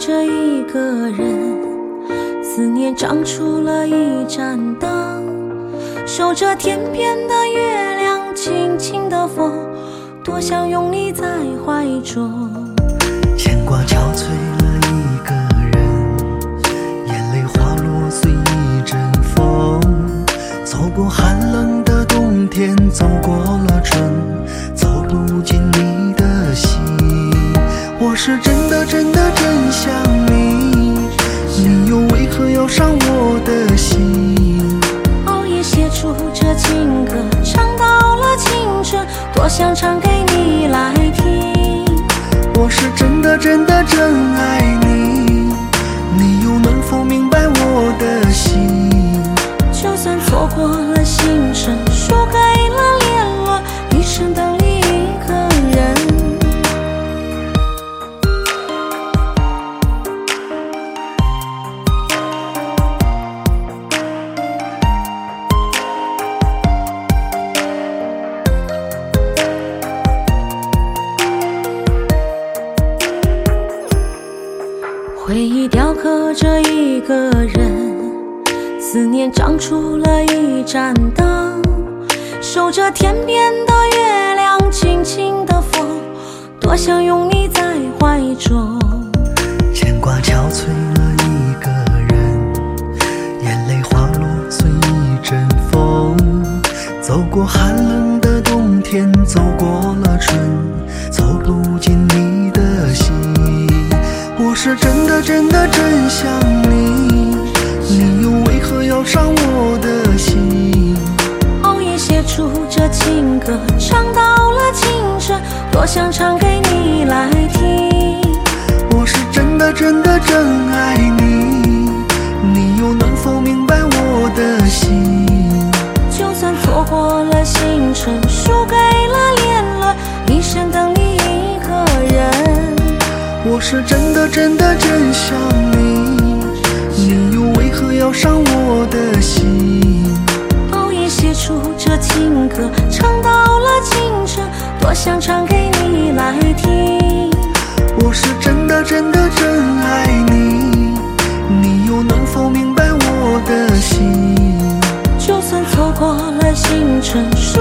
着一个人，思念长出了一盏灯，守着天边的月亮，轻轻的风，多想拥你在怀中。 牵挂憔悴了一个人，眼泪滑落随一阵风，走过寒冷的冬天，走过了春，走不进你的心。我是真的真想你，你又为何要伤我的心？ 熬夜写出这情歌，唱到了青春，多想唱给你来听。 我是真的真爱你，你又能否明白我的心？ 就算错过了星辰，输给了联络，一生等你一个人。回忆雕刻着一个人，思念长出了一盏灯，守着天边的月亮，轻轻的风，多想拥你在怀中。 牵挂憔悴了一个人，眼泪滑落随一阵风，走过寒冷的冬天，走过了春，走不进你的心。我是真的真想你，你又为何要伤我的心？ 熬夜写出这情歌，唱到了青春，多想唱给你来听。 我是真的真爱你，你又能否明白我的心？ 就算错过了星辰，输给了联络，一生等你一个人。 我是真的真想你，你又为何要伤我的心？ 熬夜写出这情歌，唱到了青春，多想唱给你来听。 我是真的真爱你，你又能否明白我的心？ 就算错过了星辰。